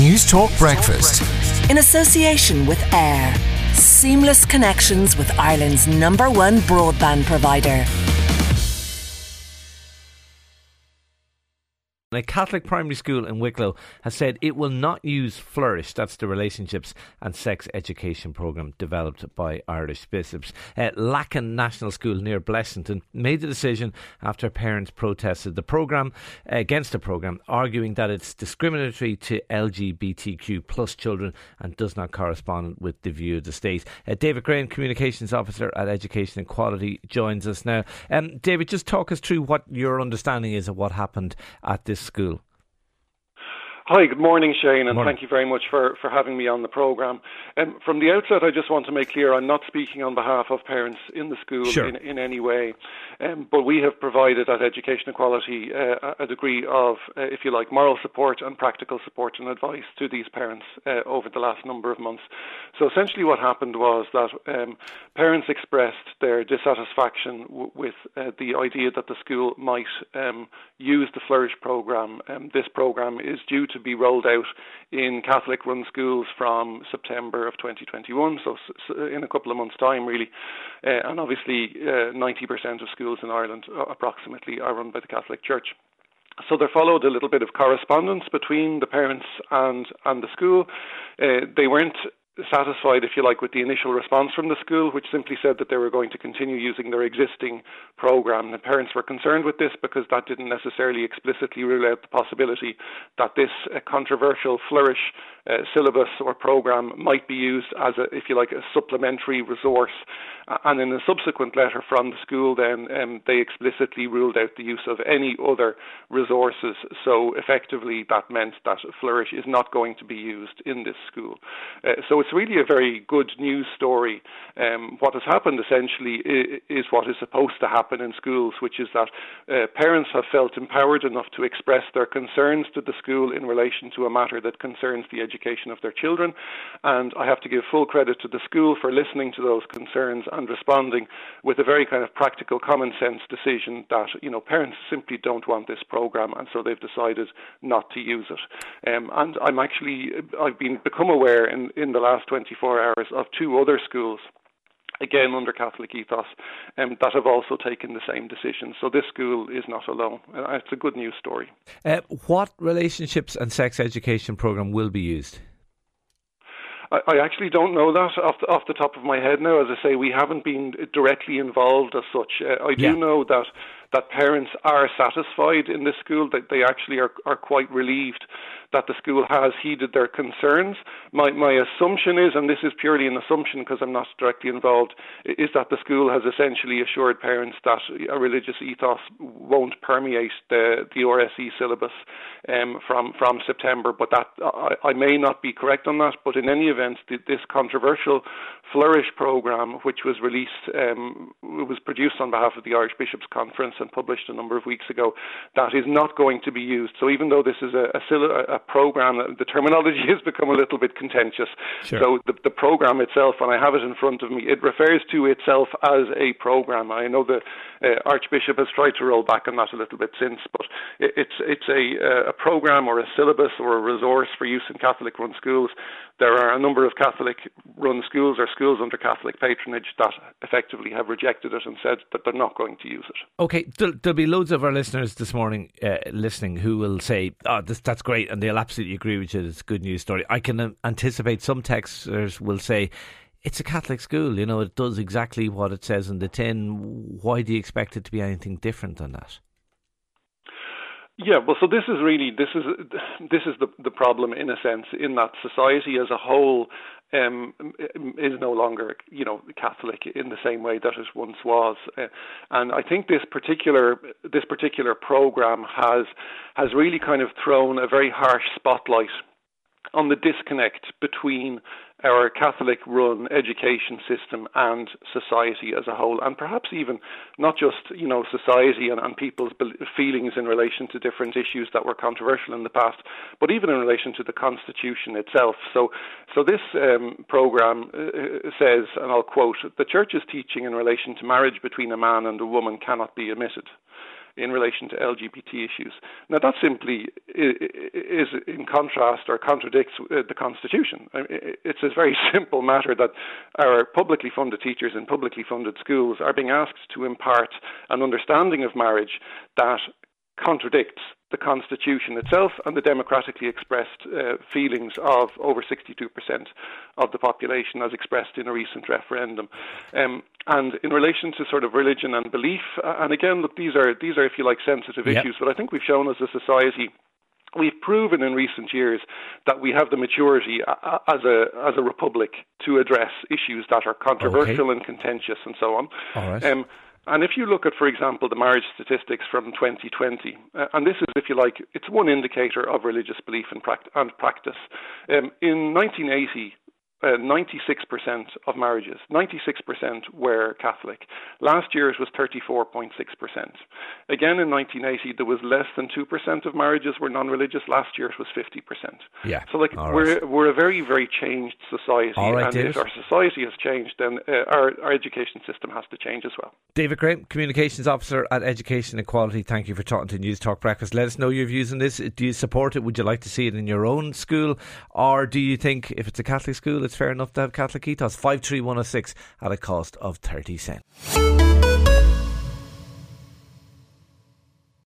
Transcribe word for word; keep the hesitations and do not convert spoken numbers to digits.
News Talk Breakfast. In association with AIR. Seamless connections with Ireland's number one broadband provider. A Catholic primary school in Wicklow has said it will not use Flourish, that's the relationships and sex education programme developed by Irish bishops. Uh, Lacken National School near Blessington made the decision after parents protested the programme uh, against the programme, arguing that it's discriminatory to L G B T Q plus children and does not correspond with the view of the state. Uh, David Graham, Communications Officer at Education Equality, joins us now. Um, David, just talk us through what your understanding is of what happened at this school. Hi, good morning, Shane, and morning. Thank you very much for, for having me on the programme. Um, from the outset, I just want to make clear I'm not speaking on behalf of parents in the school Sure. in, in any way, um, but we have provided at Education Equality uh, a degree of, uh, if you like, moral support and practical support and advice to these parents uh, over the last number of months. So essentially what happened was that um, parents expressed their dissatisfaction w- with uh, the idea that the school might um, use the Flourish programme. Um, this programme is due to be rolled out in Catholic-run schools from September of twenty twenty-one, so in a couple of months' time, really. Uh, and obviously, uh, ninety percent of schools in Ireland, uh, approximately, are run by the Catholic Church. So there followed a little bit of correspondence between the parents and, and the school. Uh, they weren't satisfied, if you like, with the initial response from the school, which simply said that they were going to continue using their existing programme. The parents were concerned with this because that didn't necessarily explicitly rule out the possibility that this uh, controversial Flourish uh, syllabus or programme might be used as, a, if you like, a supplementary resource. Uh, and in a subsequent letter from the school then, um, they explicitly ruled out the use of any other resources. So effectively that meant that Flourish is not going to be used in this school. Uh, so it's really a very good news story. Um, what has happened essentially is, is what is supposed to happen in schools, which is that uh, parents have felt empowered enough to express their concerns to the school in relation to a matter that concerns the education of their children. And I have to give full credit to the school for listening to those concerns and responding with a very kind of practical, common sense decision that, you know, parents simply don't want this programme, and so they've decided not to use it. Um, and I'm actually, I've been become aware in, in the last twenty-four hours of two other schools, again under Catholic ethos, um, that have also taken the same decision. So this school is not alone. Uh, it's a good news story. Uh, what relationships and sex education programme will be used? I, I actually don't know that off the, off the top of my head now. As I say, we haven't been directly involved as such. Uh, I do Yeah. know that that parents are satisfied in this school, that they actually are, are quite relieved that the school has heeded their concerns. My my assumption is, and this is purely an assumption because I'm not directly involved, is that the school has essentially assured parents that a religious ethos won't permeate the, the R S E syllabus um, from, from September. But that I, I may not be correct on that, but in any event, this controversial Flourish programme, which was released, um, was produced on behalf of the Irish Bishops' Conference and published a number of weeks ago, that is not going to be used. So even though this is a, a, a programme, the terminology has become a little bit contentious. Sure. So the, the programme itself, and I have it in front of me, it refers to itself as a programme. I know the uh, Archbishop has tried to roll back on that a little bit since, but it, it's it's a, uh, a programme or a syllabus or a resource for use in Catholic-run schools. There are a number of Catholic-run schools or schools under Catholic patronage that effectively have rejected it and said that they're not going to use it. Okay, there'll, there'll be loads of our listeners this morning uh, listening who will say, oh, this, that's great, and they'll absolutely agree with you, it's a good news story. I can uh, anticipate some texters will say, it's a Catholic school, you know, it does exactly what it says in the tin. Why do you expect it to be anything different than that? Yeah, well, so this is really this is this is the the problem in a sense, in that society as a whole um, is no longer, you know, Catholic in the same way that it once was, uh, and I think this particular this particular program has has really kind of thrown a very harsh spotlight on the disconnect between our Catholic-run education system and society as a whole, and perhaps even not just, you know, society and, and people's feelings in relation to different issues that were controversial in the past, but even in relation to the Constitution itself. So, so this um, programme uh, says, and I'll quote, "The Church's teaching in relation to marriage between a man and a woman cannot be omitted. in relation to L G B T issues. Now, that simply is in contrast or contradicts the Constitution. It's a very simple matter that our publicly funded teachers in publicly funded schools are being asked to impart an understanding of marriage that contradicts the Constitution itself and the democratically expressed uh, feelings of over sixty-two percent of the population as expressed in a recent referendum. Um, and in relation to sort of religion and belief, uh, and again, look, these are, these are, if you like, sensitive yep. issues, but I think we've shown as a society, we've proven in recent years that we have the maturity uh, as a as a republic to address issues that are controversial okay. and contentious and so on. All right. Um, And if you look at, for example, the marriage statistics from twenty twenty, uh, and this is, if you like, it's one indicator of religious belief and, pract- and practice. Um, in nineteen eighty, uh, ninety-six percent of marriages, ninety-six percent were Catholic. Last year it was thirty-four point six percent. Again, in nineteen eighty, there was less than two percent of marriages were non-religious. Last year it was fifty percent. Yeah. So, like, All we're right. we're a very, very changed society. All right, and David. if our society has changed, then uh, our, our education system has to change as well. David Graham, Communications Officer at Education Equality, thank you for talking to News Talk Breakfast. Let us know your views on this. Do you support it? Would you like to see it in your own school? Or do you think if it's a Catholic school, it's fair enough to have Catholic ethos? five three one oh six at a cost of thirty cents.